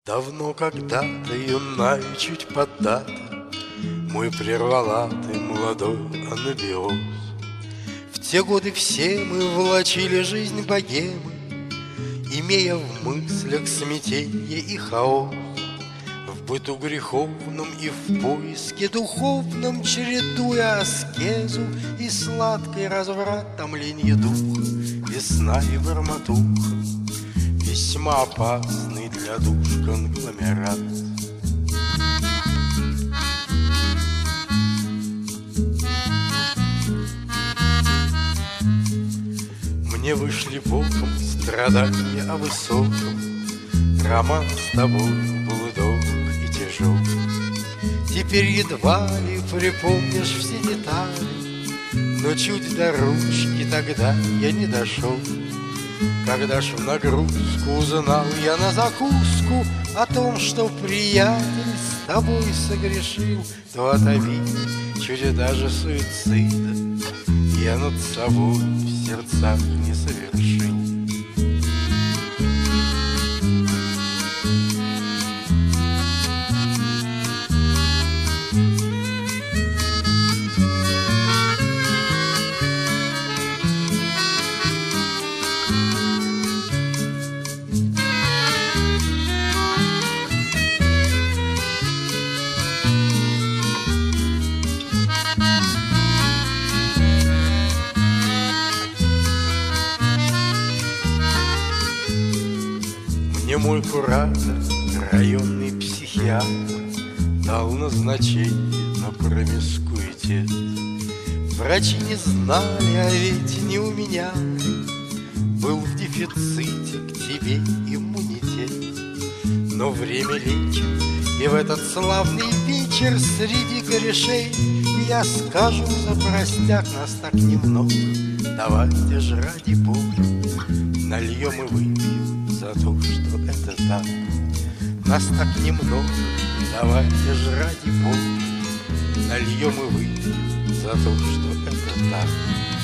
Давно когда-то, юна и чуть поддата, мой прервала ты молодой анабиоз. В те годы все мы влачили жизнь богемы, имея в мыслях смятенье и хаос. В быту греховном и в поиске духовном, чередуя аскезу и сладкий разврат, томленье духа, весна и бормотуха, весьма опасный для душ конгломерат. Мне вышли боком страдания о высоком, роман с тобой был долг и тяжел. Теперь едва ли припомнишь все детали, но чуть до ручки тогда я не дошел. Когда ж в нагрузку узнал я на закуску о том, что приятель с тобой согрешил, то от обиды, чуть даже суицида, я над собой в сердцах не совершил. Мне мой куратор, районный психиатр, дал назначение на промискуитет. Врачи не знали, а ведь не у меня был в дефиците к тебе иммунитет. Но время лечит, и в этот славный вечер среди корешей я скажу за простяк, нас так немного, давайте ж ради Бога нальем и выпьем за то, что это так. Нас так немного, давайте ж ради Бога нальем и выпьем за то, что это так.